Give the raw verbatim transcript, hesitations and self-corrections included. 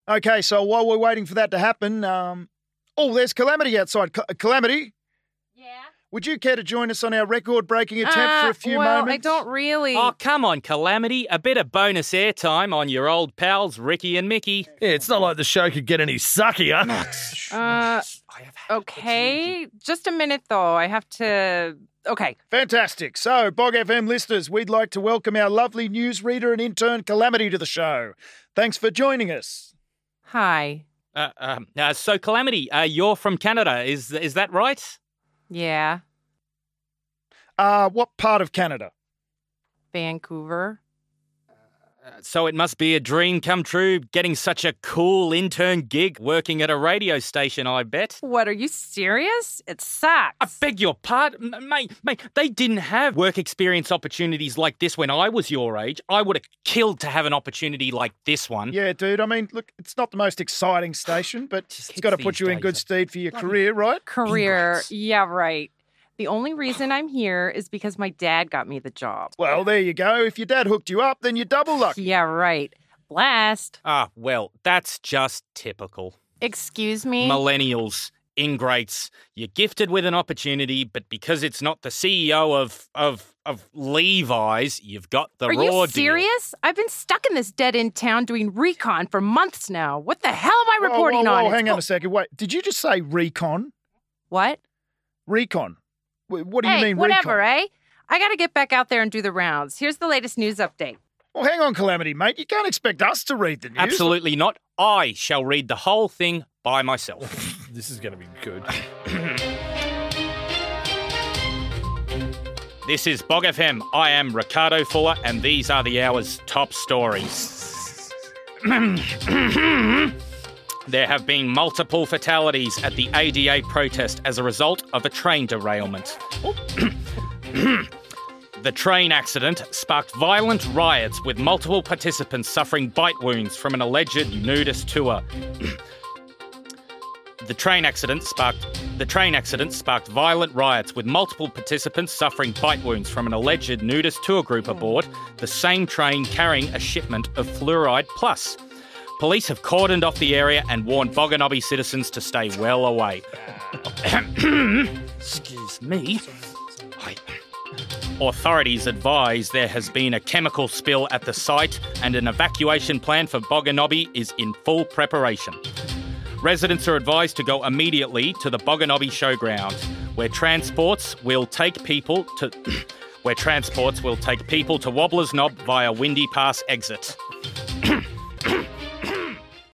Okay, so while we're waiting for that to happen, um, oh, there's Calamity outside. Cal- Calamity? Yeah? Would you care to join us on our record-breaking attempt uh, for a few well, moments? I don't really... Oh, come on, Calamity. A bit of bonus airtime on your old pals, Ricky and Mickey. Yeah, it's not like the show could get any suckier. Uh, okay. Just a minute, though. I have to... Okay. Fantastic. So, Bog F M listeners, we'd like to welcome our lovely newsreader and intern Calamity to the show. Thanks for joining us. Hi. Uh, um, uh, so, Calamity, uh, you're from Canada. Is is that right? Yeah. Uh, what part of Canada? Vancouver. Uh, so it must be a dream come true, getting such a cool intern gig working at a radio station, I bet. What, are you serious? It sucks. I beg your pardon, M- mate, mate, they didn't have work experience opportunities like this when I was your age. I would have killed to have an opportunity like this one. Yeah, dude, I mean, look, it's not the most exciting station, but Just it's got to kids put these you in days good are stead for your bloody career, right? Career. Ingrates. Yeah, right. The only reason I'm here is because my dad got me the job. Well, there you go. If your dad hooked you up, then you're double lucky. Yeah, right. Blast. Ah, well, that's just typical. Excuse me? Millennials, ingrates. You're gifted with an opportunity, but because it's not the C E O of of of Levi's, you've got the Are raw you deal. serious? I've been stuck in this dead-end town doing recon for months now. What the hell am I Whoa, reporting whoa, whoa, on? hang It's on bu- a second. Wait, did you just say recon? What? Recon. Wh- What do you hey, mean whatever, recon? eh? I gotta get back out there and do the rounds. Here's the latest news update. Well, hang on, Calamity, mate. You can't expect us to read the news. Absolutely not. I shall read the whole thing by myself. This is going to be good. This is Bog F M. I am Ricardo Fuller, and these are the hour's top stories. There have been multiple fatalities at the A D A protest as a result of a train derailment. The train accident sparked violent riots with multiple participants suffering bite wounds from an alleged nudist tour. The train accident sparked the train accident sparked violent riots with multiple participants suffering bite wounds from an alleged nudist tour group aboard the same train carrying a shipment of Fluoride Plus. Police have cordoned off the area and warned Boganobby citizens to stay well away. Excuse me. I... Authorities advise there has been a chemical spill at the site and an evacuation plan for Boganobby is in full preparation. Residents are advised to go immediately to the Boganobby Showground, where transports will take people to where transports will take people to Wobblers Knob via Windy Pass exit.